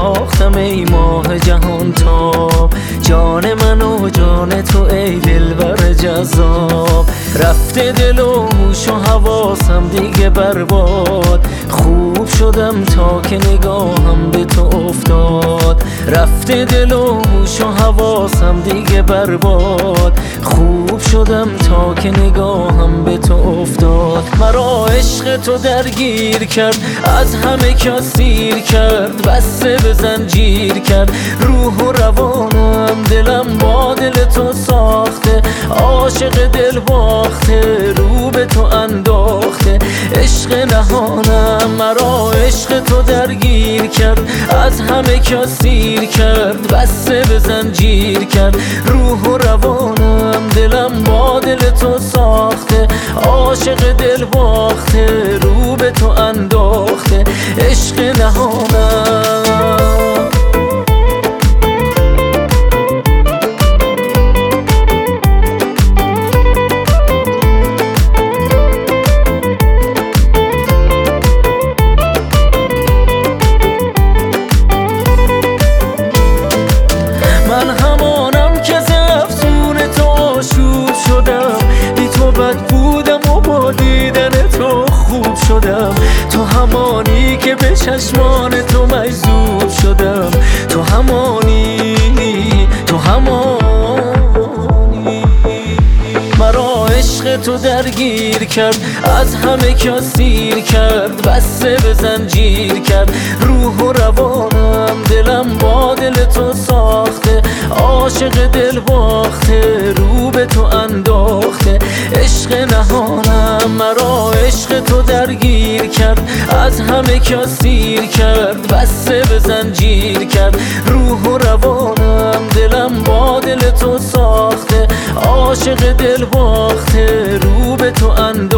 انداختم ای ماه جهان تاب، جان من و جان تو ای دلبر جذاب. رفته دل و هوش و حواسم دیگه برباد، خوب شدم تا که نگاهم به تو افتاد. رفته دل و هوش و حواسم دیگه برباد، خوب شدم تا که نگاهم به تو افتاد. مرا عشق تو درگیر کرد، از همه کس سیر کرد، بسته به زنجیر کرد روح و روانم. دلم با دل تو ساخته، عاشق دل باخته، رو به تو انداخته عشق نهانم. مرا عشق تو درگیر کرد، از همه کس سیر کرد، بسته به زنجیر کرد روح و روانم. دلم با دل تو ساخته، عاشق دل باخته، رو به تو انداخته عشق نهانم. من همانم که ز افسون تو آشوب شدم، بی تو بد بودم و با دیدن تو خوب شدم. تو همانی که به چشمان تو مجذوب شدم، تو همانی، تو همانی. مرا عشق تو درگیر کرد، از همه کس سیر کرد، بسته به زنجیر کرد روح و روانم. دلم با دل تو ساخته، عاشق دل باخته، رو به تو انداخته عشق نهانم. مرا عشق تو درگیر کرد، از همه کس سیر کرد، بسته به زنجیر کرد روح و روانم. دلم با دل تو ساخته، عاشق دل باخته، رو به تو انداخته